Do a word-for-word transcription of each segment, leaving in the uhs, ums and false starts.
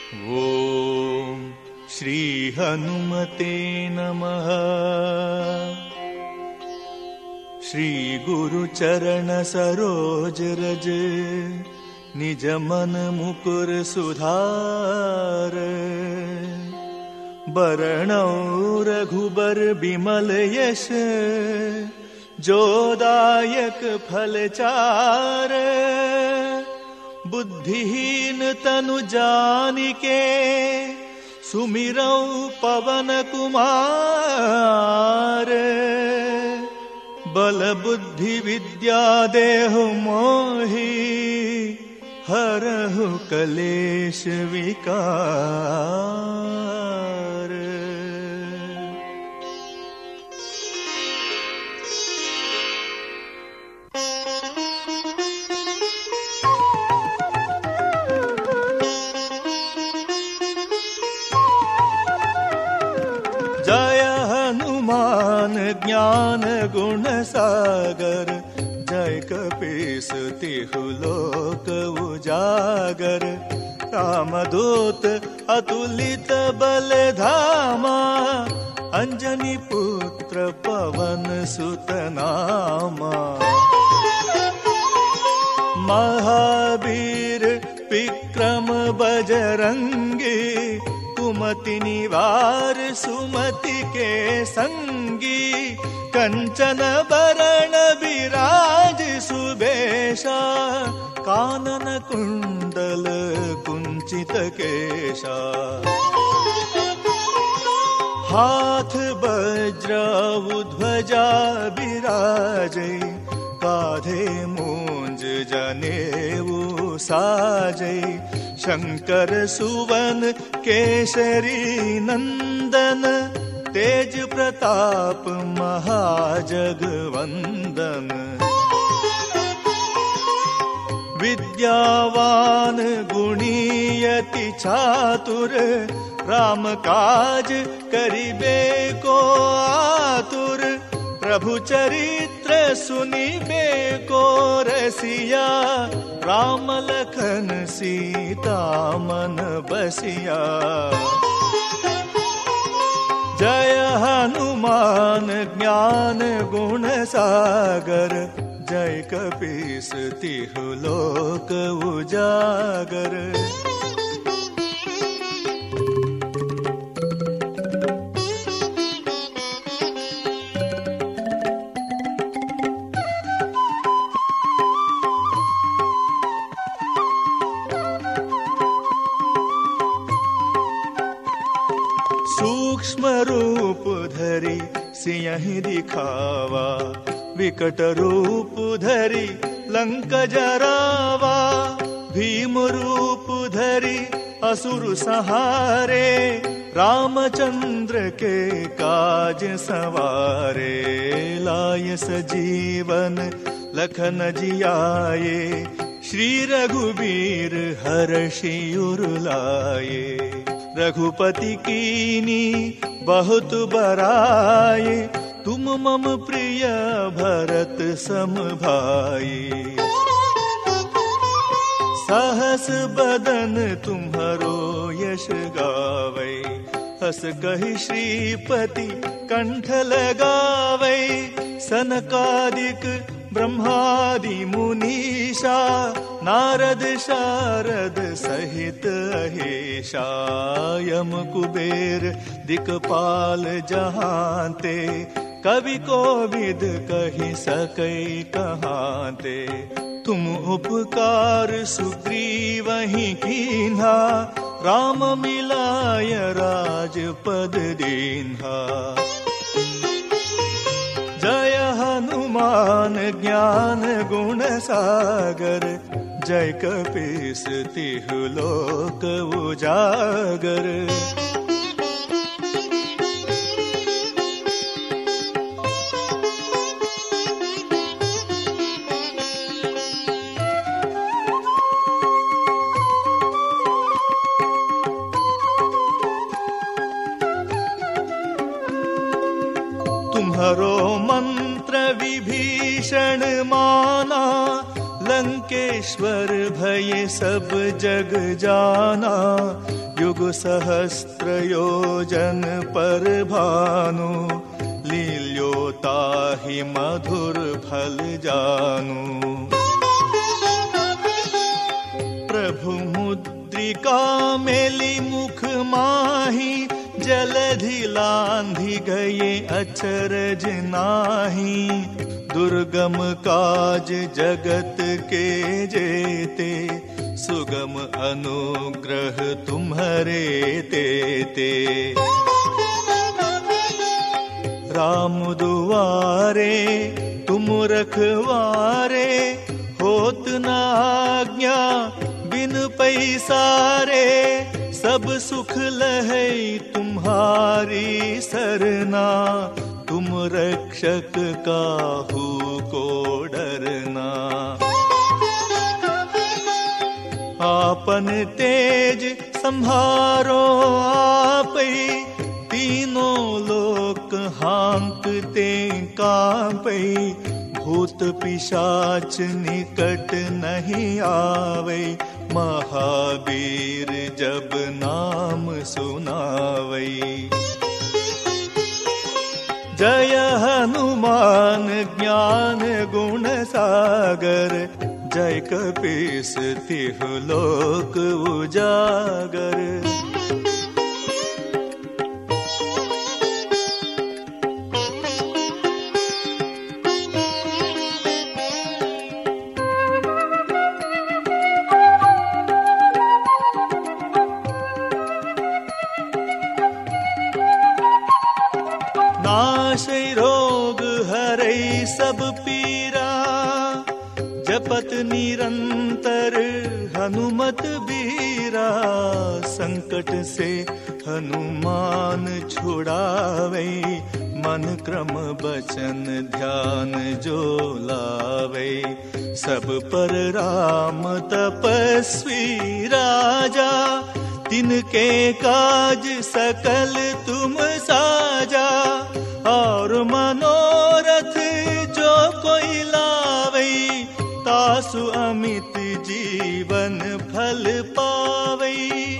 ओम श्री हनुमते नमः। श्री गुरु चरण सरोज रज निज मन मुकुर सुधार। बरनौ रघुबर बिमल यश जोदायक फल चार। बुद्धिहीन तनु जानिके सुमिरौ पवन कुमार। बल बुद्धि विद्या देहु मोहि हरहु कलेश विकार। जय हनुमान ज्ञान गुण सागर। जय कपीस तिहु लोक उजागर। रामदूत अतुलित बल धामा। अंजनी पुत्र पवन सुत नामा। महावीर विक्रम बजरंगी। कुमति निवार सुमति के संगी। कंचन बरण विराज सुबेशा। कानन कुंडल कुंचित केशा। हाथ वज्र ध्वजा विराजे। काधे मूंज जनेऊ साजे। शंकर सुवन केसरी नंदन। तेज प्रताप महाजगवंदन। विद्यावान गुणीयति चातुर। राम काज करिबे को आतुर। प्रभु चरित्र सुनिबे को रसिया। राम लखन सीता मन बसिया। जय हनुमान ज्ञान गुण सागर। जय कपीस तिहु लोक उजागर। सूक्ष्म रूप धरि सियहि दिखावा। विकट रूप धरि लंक जरावा। भीम रूप धरि असुर संहारे। रामचंद्र के काज सवारे। लाय सजीवन लखन जियाए। श्री रघुबीर हर्षि उर लाए। रघुपति कीनी बहुत बड़ाई। तुम मम प्रिय भरत सम भाई। सहस बदन तुम्हरो यश गावै। हस कहि श्रीपति कंठ लगावै। सनकादिक ब्रह्मादि मुनीषा। नारद शारद सहित अहिषा। यम कुबेर दिक्पाल जहांते। कवि कोविद कहि सकै कहांते। तुम उपकार सुग्रीवहि कीन्हा। राम मिलाय राजपद दीन्हा। जय हनुमान ज्ञान गुण सागर। जय कपीस तिहु लोक उजागर। तुम्हरो मंत्र विभीषण माना। लंकेश्वर भय सब जग जाना। युग सहस्त्र योजन पर भानु, लील्यो ताहि मधुर फल जानु। प्रभु मुद्रिका मेली मुख माही, जलधि लांधि गए अचरज नाहि। दुर्गम काज जगत के जेते, सुगम अनुग्रह तुम्हारे तेते। राम दुआरे तुम रखवारे, होत न आज्ञा बिन पैसारे। सब सुख लहै तुम्हारी सरना, तुम रक्षक काहू को डरना। आपन तेज संभारो आपै, तीनों लोक हाँकते कांपै। भूत पिशाच निकट नहीं आवे, महावीर जब नाम सुनावै। जय हनुमान ज्ञान गुण सागर, जय कपीस तिहु लोक उजागर। नाशै रोग हरै सब पीरा, जपत निरंतर हनुमत बीरा। संकट से हनुमान छुड़ावे, मन क्रम बचन ध्यान जो लावे। सब पर राम तपस्वी राजा, तिनके काज सकल तुम साजा। और मनोरथ जो कोई लावै, तासु अमित जीवन फल पावै।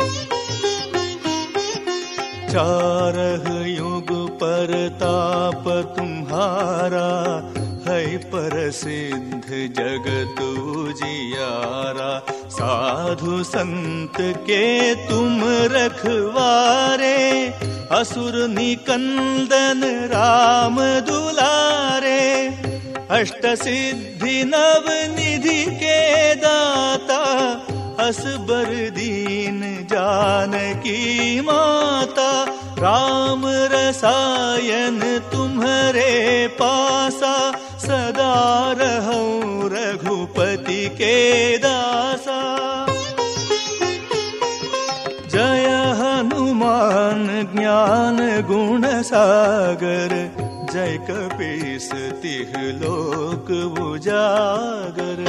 चारह युग परताप तुम्हारा, है प्रसिद्ध जगत उजियारा। साधु संत के तुम रखवारे, असुर निकंदन राम दुलारे। अष्ट सिद्धि नव निधि के दाता, असबर दीन जानकी माता। राम रसायन तुम्हारे पासा, सदा रहूं रघुपति के दासा। जय हनुमान ज्ञान गुण सागर, जय कपीस तिहु लोक उजागर।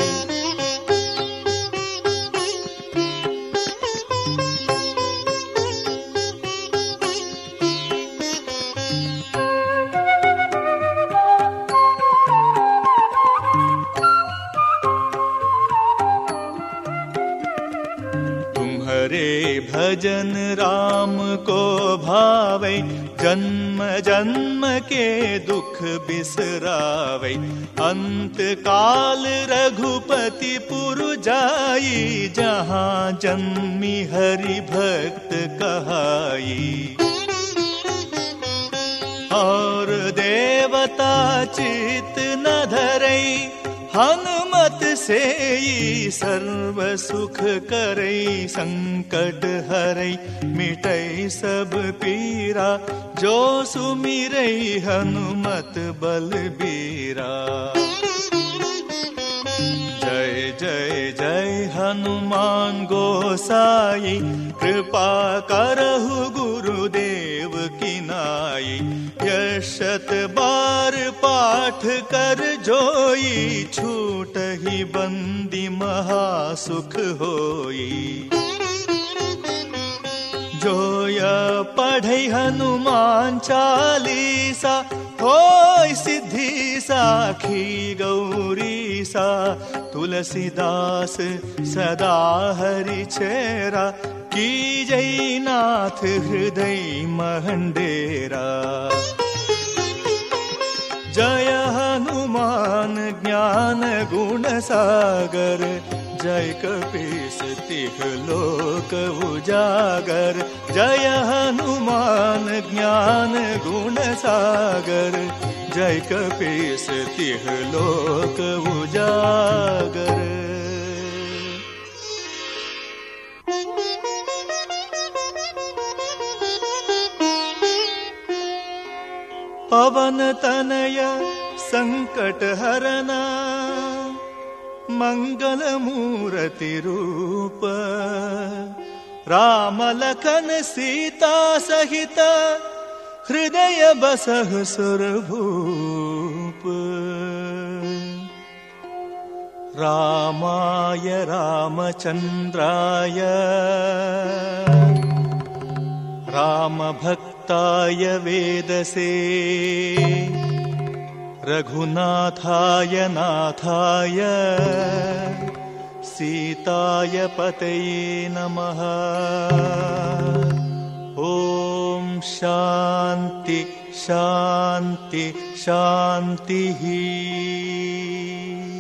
तुम्हारे भजन राम को भावै, जन्म जन्म के दुख बिसरावै। अंत काल रघुपति पुर जाई, जहाँ जन्मी हरि भक्त कहाई। और देवता चित न धरै, हनुमत से सर्व सुख करई। संकट हरै मिटै सब पीरा, जो सुमिरै हनुमत बलबीरा। जय जय जय हनुमान गोसाई, कृपा करहु गुरुदेव की नाई। यशत बार पाठ कर जोई, छूटहि बंदी महासुख होई। जो या पढ़ै हनुमान चालीसा, होय सिद्धि साखी गौरीसा। तुलसीदास सदा हरि चेरा, की जय नाथ हृदय महंडेरा। जय हनुमान ज्ञान गुण सागर, जय कपीस तिह लोक उजागर। जय हनुमान ज्ञान गुण सागर, जय कपीस तिह लोक उजागर। पवन तनय संकट हरना, मंगल मूर्ति रूप। राम लखन सीता सहित, हृदय बसह सुरभूप। रामाय रामचंद्राय, राम भक्ताय वेदसे। रघुनाथाय नाथाय, सीताय पतये नमः। ओम शांति शांति शांति।